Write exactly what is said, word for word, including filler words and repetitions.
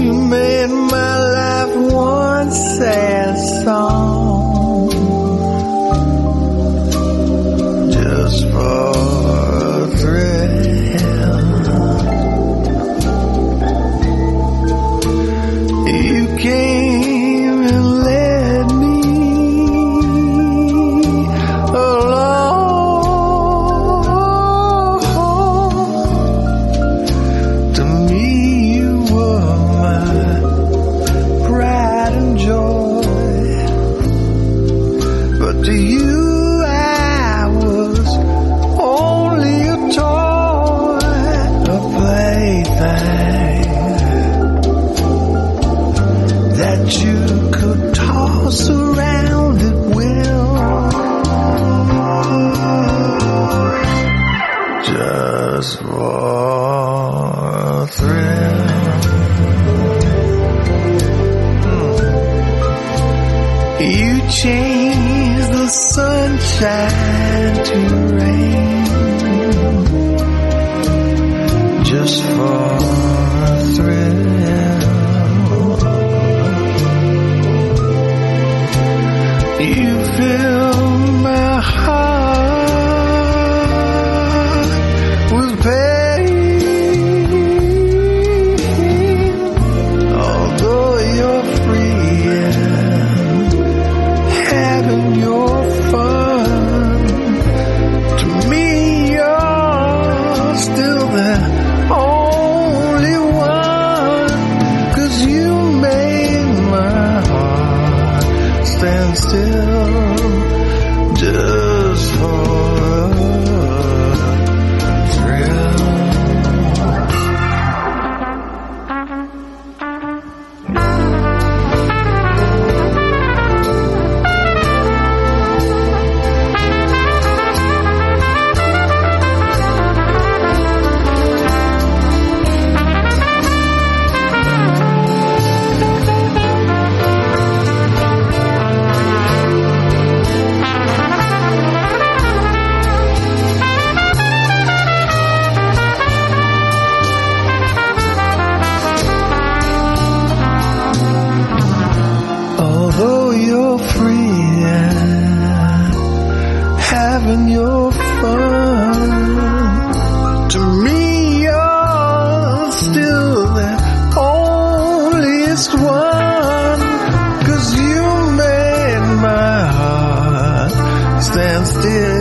You made my life one sad song, just for a thrill. You came and led me along. To me you were my pride and joy, but to you I was only a toy, a plaything that you could toss around at will, just for a thrill. You changed the sunshine to rain, just for a thrill. You filled my heart with pain, although you're free and having your fun. To me you're still the only one, 'cause you made my heart stand still, just for a thrill. Although you're free and having your fun, to me you're still the onlyest one, 'cause you made my heart stand still.